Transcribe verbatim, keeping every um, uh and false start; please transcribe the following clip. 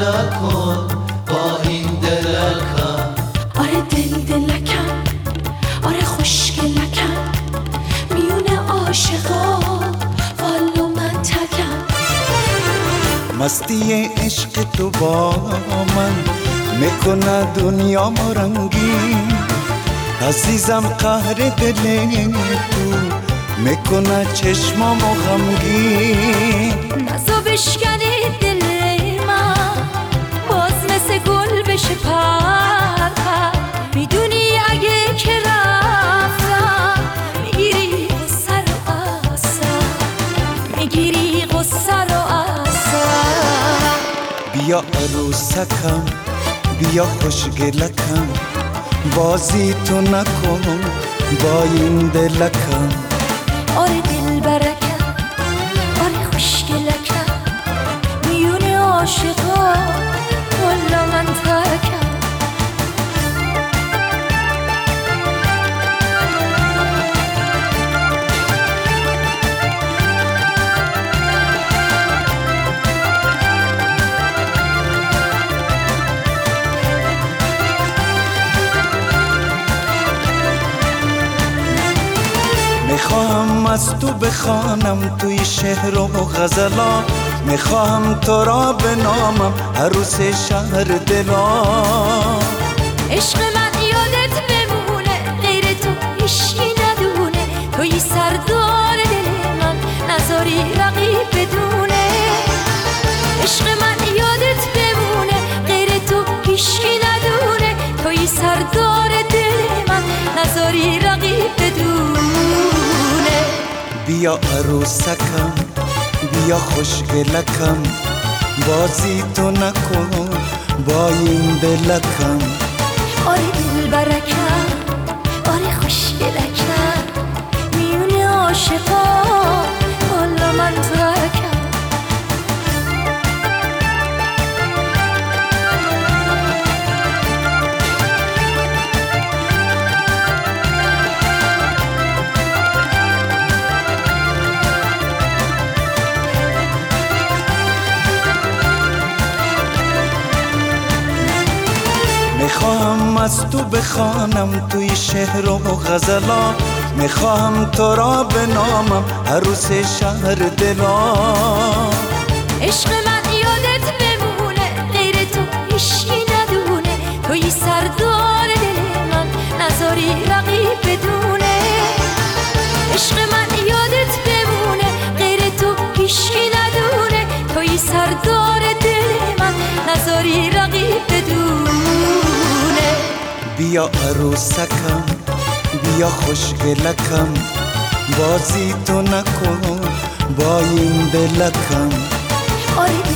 نکن با این دلکم. آره دل دلکم، آره خوشگلکم، میونه عاشقا والو من تکم. مستی عشق تو با من میکنه دنیا رنگین، عزیزم قهر دل تو میکنه چشمامو غمگین. نزا بشکنی دل من باز مثل گل بشه پر پر. میدونی اگه که رفتم میگیری غصه رو اصلا، میگیری غصه رو اصلا. بیا عروسکم بیا خوشگلکم، بازی تو نکن با این دلکم. آره دل برکم، آره خوشگلکم، میونه عاشقا والا من ترکم. میخواهم از تو بخوانم توی شعر و غزلا، میخواهم تو را بنامم عروس شهر دلا. عشق من یادت بمونه غیر تو هیچکی ندونه، توی سردار دل من نذاری رقیب بدونه. عشق من یادت بمونه غیر تو هیچکی ندونه، توی سردار دل من نذاری رقیب بدونه. بیا عروسکم بیا خوشگلکم، بازی تو نکن با این دلکم. آره دل برکم، آره خوشگلکم، میونه عاشقا والا من ترکم. میخواهم از تو بخوانم توی شعر و غزلا، میخواهم تو را بنامم عروس شهر دلا. عشق من یادت بمونه غیر تو هیچکی ندونه، توی سردار دل من نذاری رقیب بدونه. عشق من یادت بمونه غیر تو هیچکی ندونه، توی سردار دل من نذاری رقیب بدونه. بیا عروسکم بیا خوشگلکم، بازی تو نکن با این دلکم. آره